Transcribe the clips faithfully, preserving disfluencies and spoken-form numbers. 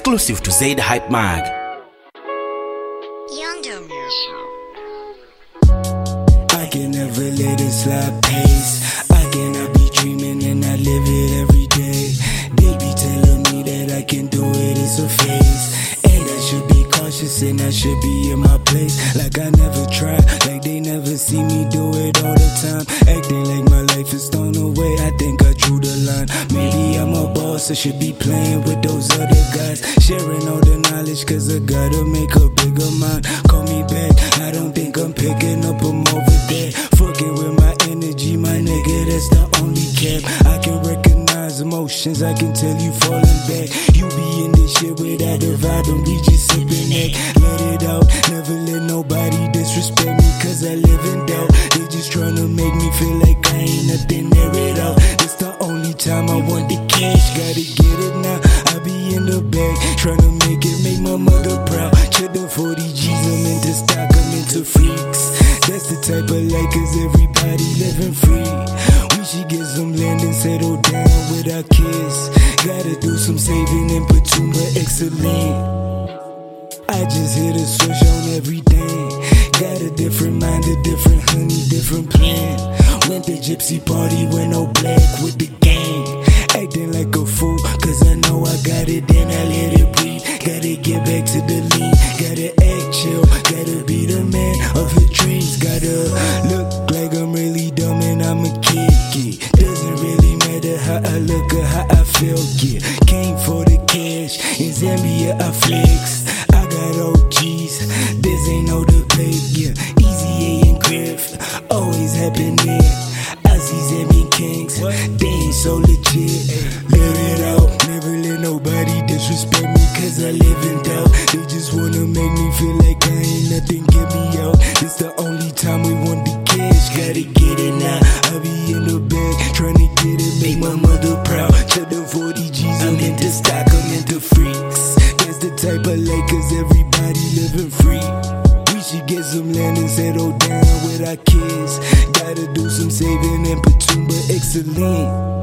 Exclusive to Zaid Hype Mag. Youngdom. I can never let it slide pace. I cannot be dreaming and I live it every day. They be telling me that I can do it, it's a phase. And I should be cautious and I should be in my place. Like I never try, like they never see me do it all the time. Acting like my life is thrown away, I think I drew the line. Maybe I'm a boss, I should be playing with those other guys. Sharing all the knowledge cause I gotta make a bigger mind. Call me back, I don't think I'm picking up, I'm over there. Fucking with my energy, my nigga, that's the only cap. I can recognize emotions, I can tell you falling back. You be in this shit without a vibe and we just sipping that. Let it out, never let nobody disrespect me cause I live in doubt. They just tryna make me feel like I ain't nothing, air it out. It's the only time I want the cash, gotta get it now. I be in the bag, tryna make it, make my mother proud. Check the forty G's, I'm into stock, I'm into freaks. That's the type of life cause everybody living free. We should get some land and settle down with our kids. Gotta do some saving and put too much excellent. I just hit a switch on everything. Got a different mind, a different honey, different plan. Went to gypsy party, went all black with the gang. Acting like a fool, cause I know I got it, then I let it breathe. Gotta get back to the lean, gotta act chill. Gotta be the man of your dreams. Gotta look like I'm really dumb and I'm a kid, yeah. Doesn't really matter how I look or how I feel, yeah. Came for the cash, in Zambia I flex. I got O Gs, this ain't no debate, yeah. Easy A and Griff, always happening. I see Zambian kings, they ain't so legit. Let it out, never let nobody disrespect me cause I live in doubt. They just wanna make me feel like I ain't nothing, get me out. It's the only time we want the cash, gotta get it now. I be in the bag, tryna get it, make my mother proud. Check the forty G's, I'm into stock, I'm into freaks. That's the type of life cause everybody living free. We should get some land and settle down with our kids. Gotta do some saving and put too much excellent.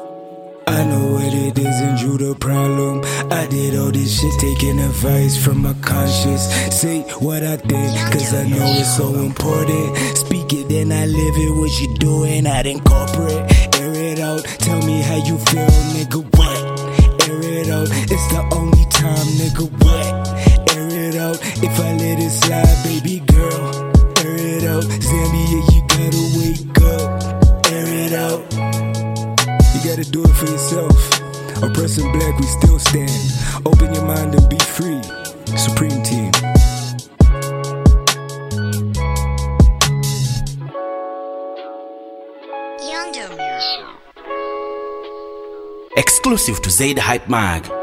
I know what it is and drew the problem. I did all this shit taking advice from my conscience. Say what I think cause I know it's so important. Speak it then I live it, what you doing I'd incorporate. Air it out, tell me how you feel nigga, what? Air it out, it's the only time nigga, what? Air it out, if I let it slide baby girl. Air it out, Zambia you gotta wake up. Air it out, you gotta do it for yourself. Oppressing black, we still stand. Open your mind and be free. Supreme Team. Youngdom. Exclusive to Zaid Hype Mag.